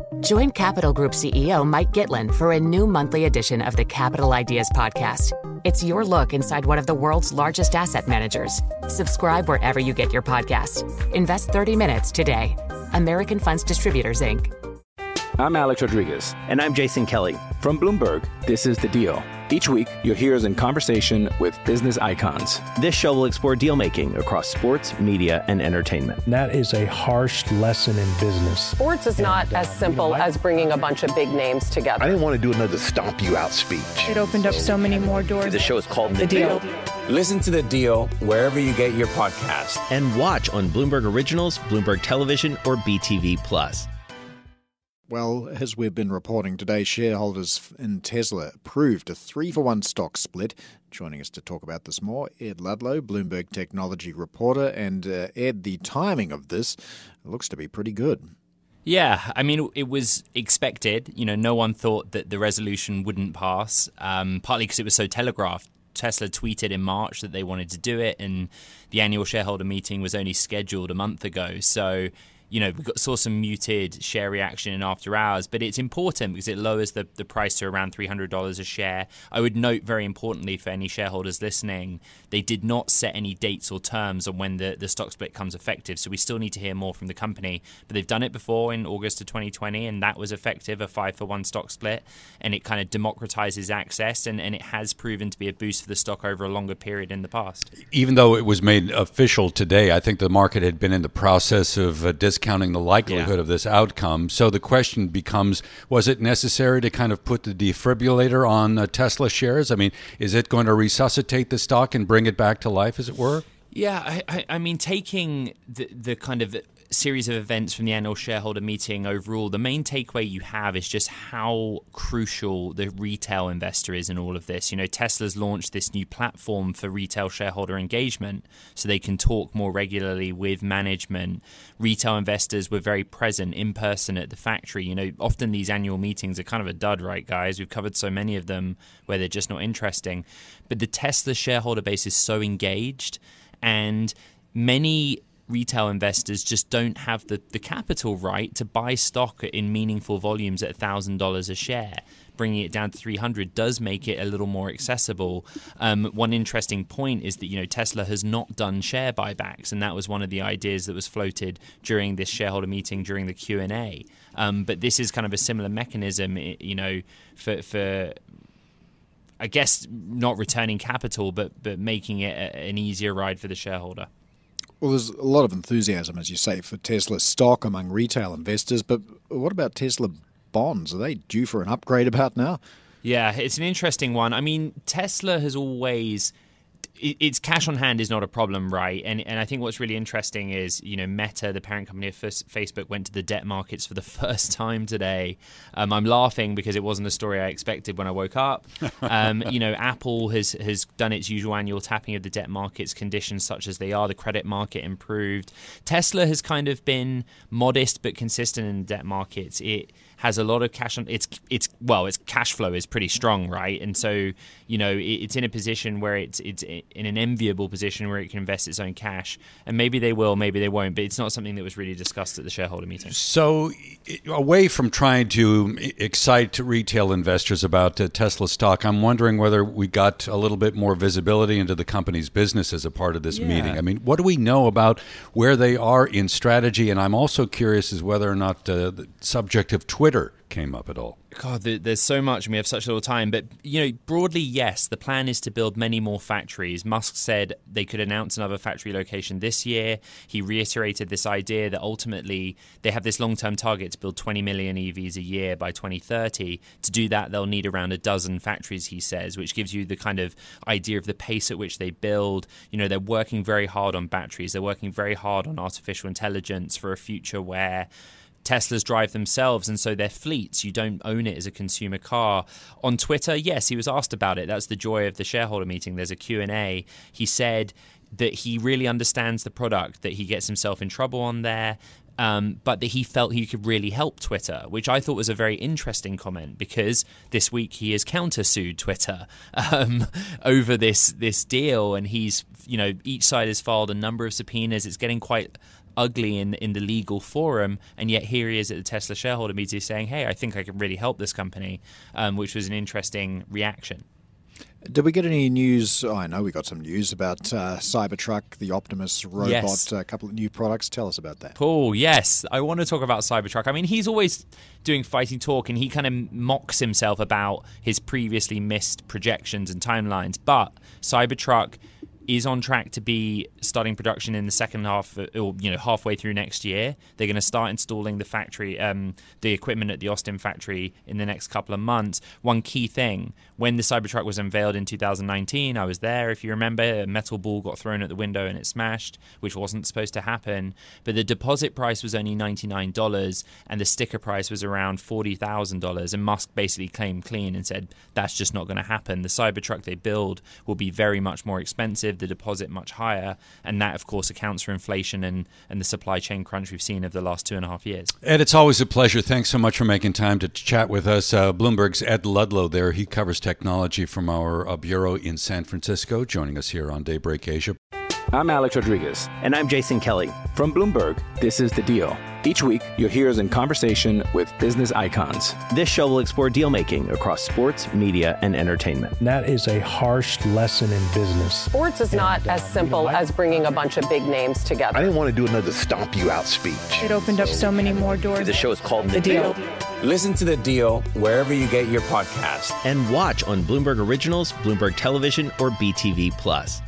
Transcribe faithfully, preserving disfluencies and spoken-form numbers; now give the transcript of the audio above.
Join Capital Group C E O Mike Gitlin for a new monthly edition of the Capital Ideas Podcast. It's your look inside one of the world's largest asset managers. Subscribe wherever you get your podcasts. Invest thirty minutes today. American Funds Distributors, Incorporated. I'm Alex Rodriguez. And I'm Jason Kelly. From Bloomberg, this is The Deal. Each week, you'll hear us in conversation with business icons. This show will explore deal-making across sports, media, and entertainment. That is a harsh lesson in business. Sports is not and, uh, as simple you know, I, as bringing a bunch of big names together. I didn't want to do another stomp you out speech. It opened up so many more doors. The show is called The, the deal. deal. Listen to The Deal wherever you get your podcast. And watch on Bloomberg Originals, Bloomberg Television, or B T V Plus. Well, as we've been reporting today, shareholders in Tesla approved a three-for-one stock split. Joining us to talk about this more, Ed Ludlow, Bloomberg technology reporter. And uh, Ed, the timing of this looks to be pretty good. Yeah, I mean, it was expected. You know, no one thought that the resolution wouldn't pass, um, partly because it was so telegraphed. Tesla tweeted in March that they wanted to do it, and the annual shareholder meeting was only scheduled a month ago. So, you know, we got, saw some muted share reaction in after hours, but it's important because it lowers the, the price to around three hundred dollars a share. I would note very importantly for any shareholders listening, they did not set any dates or terms on when the, the stock split comes effective. So we still need to hear more from the company. But they've done it before in August of twenty twenty, and that was effective, a five for one stock split. And it kind of democratizes access, and, and it has proven to be a boost for the stock over a longer period in the past. Even though it was made official today, I think the market had been in the process of uh, discounting the likelihood yeah. of this outcome. So the question becomes, was it necessary to kind of put the defibrillator on uh, Tesla shares? I mean, is it going to resuscitate the stock and bring it back to life, as it were? Yeah, I, I, I mean, taking the, the kind of series of events from the annual shareholder meeting overall, the main takeaway you have is just how crucial the retail investor is in all of this. You know, Tesla's launched this new platform for retail shareholder engagement so they can talk more regularly with management. Retail investors were very present in person at the factory. You know, often these annual meetings are kind of a dud, right, guys? We've covered so many of them where they're just not interesting. But the Tesla shareholder base is so engaged, and many retail investors just don't have the, the capital right to buy stock in meaningful volumes at one thousand dollars a share. Bringing it down to three hundred does make it a little more accessible. Um, one interesting point is that, you know, Tesla has not done share buybacks, and that was one of the ideas that was floated during this shareholder meeting during the Q and A. Um, but this is kind of a similar mechanism, you know, for for I guess not returning capital, but but making it a, an easier ride for the shareholder. Well, there's a lot of enthusiasm, as you say, for Tesla stock among retail investors, but what about Tesla bonds? Are they due for an upgrade about now? Yeah, it's an interesting one. I mean, Tesla has always... Its cash on hand is not a problem, right? And and I think what's really interesting is, you know, Meta, the parent company of Facebook, went to the debt markets for the first time today. Um, I'm laughing because it wasn't a story I expected when I woke up. Um, you know, Apple has has done its usual annual tapping of the debt markets, conditions such as they are. The credit market improved. Tesla has kind of been modest but consistent in the debt markets. It has a lot of cash on its its well, its cash flow is pretty strong, right? And so, you know, it, it's in a position where it's it's in an enviable position where it can invest its own cash. And maybe they will, maybe they won't, but it's not something that was really discussed at the shareholder meeting. So away from trying to excite retail investors about uh, Tesla stock, I'm wondering whether we got a little bit more visibility into the company's business as a part of this yeah. meeting. I mean, what do we know about where they are in strategy? And I'm also curious as whether or not uh, the subject of Twitter came up at all. God, there's so much and we have such little time. But, you know, broadly, yes, the plan is to build many more factories. Musk said they could announce another factory location this year. He reiterated this idea that ultimately they have this long-term target to build twenty million E Vs a year by twenty thirty. To do that, they'll need around a dozen factories, he says, which gives you the kind of idea of the pace at which they build. You know, they're working very hard on batteries. They're working very hard on artificial intelligence for a future where Teslas drive themselves, and so they're fleets. You don't own it as a consumer car. On Twitter, yes, he was asked about it. That's the joy of the shareholder meeting. There's a Q and A. He said that he really understands the product, that he gets himself in trouble on there, um, but that he felt he could really help Twitter, which I thought was a very interesting comment because this week he has countersued Twitter um, over this this deal, and he's, you know, each side has filed a number of subpoenas. It's getting quite ugly in in the legal forum, and yet here he is at the Tesla shareholder meeting saying, hey, I think I can really help this company, um, which was an interesting reaction. Did we get any news? Oh, I know we got some news about uh, Cybertruck, the Optimus robot, Yes. a couple of new products. Tell us about that. Paul, yes. I want to talk about Cybertruck. I mean, he's always doing fighting talk, and he kind of mocks himself about his previously missed projections and timelines. But Cybertruck is on track to be starting production in the second half, or you know, halfway through next year. They're going to start installing the factory, um, the equipment at the Austin factory in the next couple of months. One key thing: when the Cybertruck was unveiled in two thousand nineteen, I was there. If you remember, a metal ball got thrown at the window and it smashed, which wasn't supposed to happen. But the deposit price was only ninety-nine dollars, and the sticker price was around forty thousand dollars. And Musk basically claimed clean and said that's just not going to happen. The Cybertruck they build will be very much more expensive, the deposit much higher, and that of course accounts for inflation and, and the supply chain crunch we've seen over the last two and a half years. Ed, it's always a pleasure. Thanks so much for making time to chat with us. Uh, Bloomberg's Ed Ludlow there. He covers technology from our uh, bureau in San Francisco, joining us here on Daybreak Asia. I'm Alex Rodriguez. And I'm Jason Kelly. From Bloomberg, this is The Deal. Each week, you'll hear us in conversation with business icons. This show will explore deal-making across sports, media, and entertainment. And that is a harsh lesson in business. Sports is not as simple as bringing a bunch of big names together. I didn't want to do another stomp you out speech. It opened up so many more doors. The show is called The, The deal. Deal. Listen to The Deal wherever you get your podcast. And watch on Bloomberg Originals, Bloomberg Television, or B T V Plus.